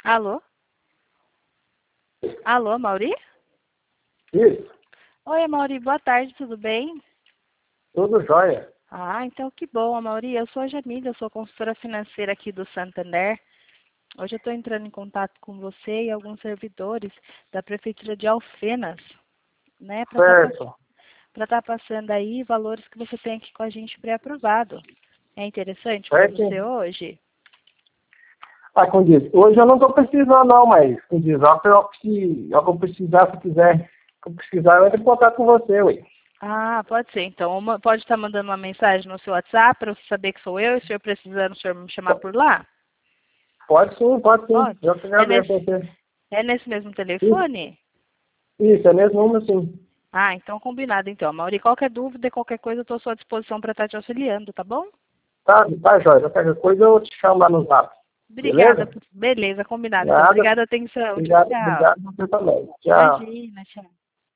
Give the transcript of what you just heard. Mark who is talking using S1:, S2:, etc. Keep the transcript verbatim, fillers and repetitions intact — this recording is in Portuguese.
S1: Alô? Alô, Mauri?
S2: Isso,
S1: Oi, Mauri, boa tarde, tudo bem?
S2: tudo jóia.
S1: Ah, então que bom, Mauri. Eu sou a Jamília, eu sou consultora financeira aqui do Santander. Hoje eu estou entrando em contato com você e alguns servidores da Prefeitura de Alfenas, né, para
S2: Certo.
S1: estar passando aí valores que você tem aqui com a gente pré-aprovado. É interessante para
S2: Certo.
S1: você hoje?
S2: Ah, com diz, hoje eu não estou precisando não, mas com diz, ó, se eu, se eu precisar, se quiser, se eu precisar, eu entro em contato com você, ué.
S1: Ah, pode ser. Então, uma, pode estar mandando uma mensagem no seu WhatsApp para você saber que sou eu e se eu precisando, o senhor me chamar por lá?
S2: Pode sim, pode sim.
S1: Pode.
S2: Eu que
S1: É
S2: agradeço
S1: nesse,
S2: você.
S1: é nesse mesmo
S2: Isso,
S1: telefone?
S2: isso, é nesse número sim.
S1: Ah, então combinado então. Mauri, qualquer dúvida, qualquer coisa, eu estou à sua disposição para estar te auxiliando, tá bom?
S2: Tá, tá jóia. Qualquer coisa eu te chamo lá no zap.
S1: Obrigada.
S2: Beleza?
S1: Beleza, combinado. Então,
S2: Nada.
S1: obrigada, atenção. Tchau,
S2: Obrigado,
S1: tchau.
S2: obrigado você também. Tchau.
S1: Imagina, tchau.